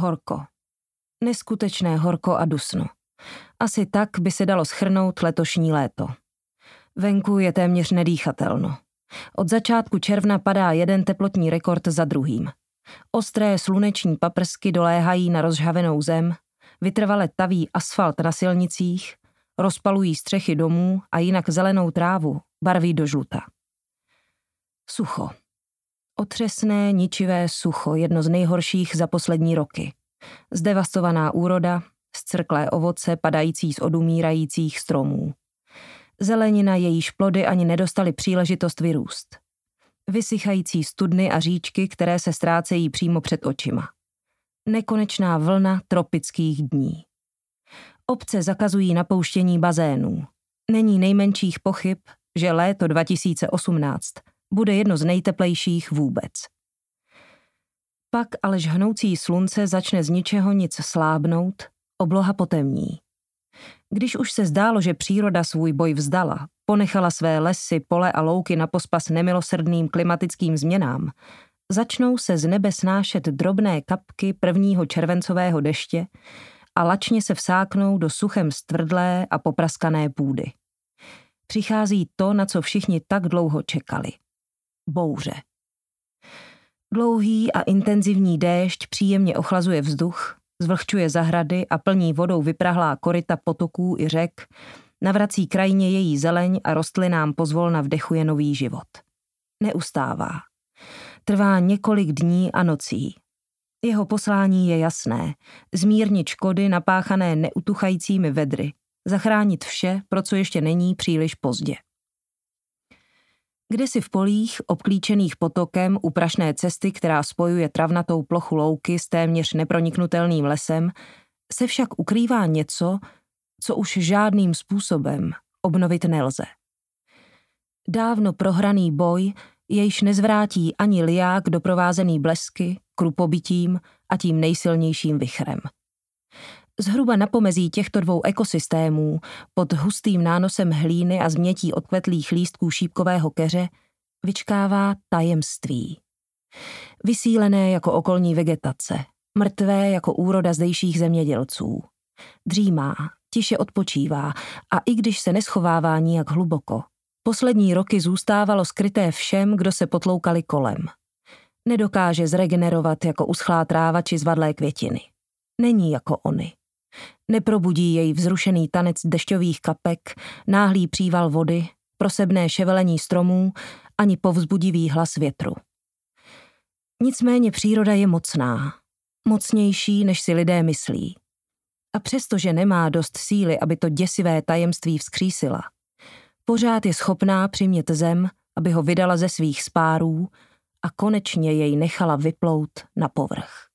Horko. Neskutečné horko a dusno. Asi tak by se dalo shrnout letošní léto. Venku je téměř nedýchatelno. Od začátku června padá jeden teplotní rekord za druhým. Ostré sluneční paprsky doléhají na rozžhavenou zem, vytrvale taví asfalt na silnicích, rozpalují střechy domů a jinak zelenou trávu barví do žluta. Sucho. Otřesné, ničivé sucho, jedno z nejhorších za poslední roky. Zdevastovaná úroda, zcrklé ovoce padající z odumírajících stromů. Zelenina, jejíž plody ani nedostaly příležitost vyrůst. Vysychající studny a říčky, které se ztrácejí přímo před očima. Nekonečná vlna tropických dní. Obce zakazují napouštění bazénů. Není nejmenších pochyb, že léto 2018 bude jedno z nejteplejších vůbec. Pak ale žhnoucí slunce začne z ničeho nic slábnout, obloha potemní. Když už se zdálo, že příroda svůj boj vzdala, ponechala své lesy, pole a louky na pospas nemilosrdným klimatickým změnám, začnou se z nebe snášet drobné kapky prvního červencového deště a lačně se vsáknou do suchem stvrdlé a popraskané půdy. Přichází to, na co všichni tak dlouho čekali. Bouře. Dlouhý a intenzivní déšť příjemně ochlazuje vzduch, zvlhčuje zahrady a plní vodou vyprahlá koryta potoků i řek, navrací krajině její zeleň a rostlinám pozvolna vdechuje nový život. Neustává. Trvá několik dní a nocí. Jeho poslání je jasné. Zmírnit škody napáchané neutuchajícími vedry. Zachránit vše, pro co ještě není příliš pozdě. Kdesi v polích, obklíčených potokem u prašné cesty, která spojuje travnatou plochu louky s téměř neproniknutelným lesem, se však ukrývá něco, co už žádným způsobem obnovit nelze. Dávno prohraný boj, jejž nezvrátí ani liják doprovázený blesky, krupobytím a tím nejsilnějším vichrem. Zhruba na pomezí těchto dvou ekosystémů, pod hustým nánosem hlíny a změtí odkvetlých lístků šípkového keře, vyčkává tajemství. Vysílené jako okolní vegetace, mrtvé jako úroda zdejších zemědělců. Dřímá, tiše odpočívá a i když se neschovává nijak hluboko, poslední roky zůstávalo skryté všem, kdo se potloukali kolem. Nedokáže zregenerovat jako uschlá tráva či zvadlé květiny. Není jako ony. Neprobudí jej vzrušený tanec dešťových kapek, náhlý příval vody, prosebné ševelení stromů ani povzbudivý hlas větru. Nicméně příroda je mocná, mocnější, než si lidé myslí. A přestože nemá dost síly, aby to děsivé tajemství vzkřísila, pořád je schopná přimět zem, aby ho vydala ze svých spárů a konečně jej nechala vyplout na povrch.